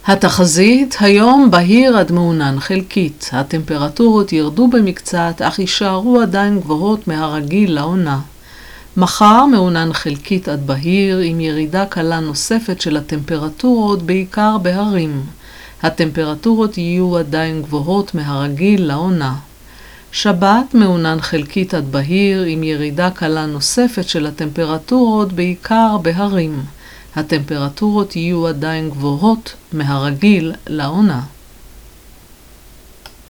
התחזית, היום בהיר עד מעונן חלקית. הטמפרטורות ירדו במקצת, אך יישארו עדיין גבוהות מהרגיל לעונה. מחר מעונן חלקית עד בהיר, עם ירידה קלה נוספת של הטמפרטורות, בעיקר בהרים. הטמפרטורות יהיו עדיין גבוהות מהרגיל לעונה. שבת מעונן חלקית עד בהיר, עם ירידה קלה נוספת של הטמפרטורות, בעיקר בהרים. הטמפרטורות יהיו עדיין גבוהות מהרגיל לעונה.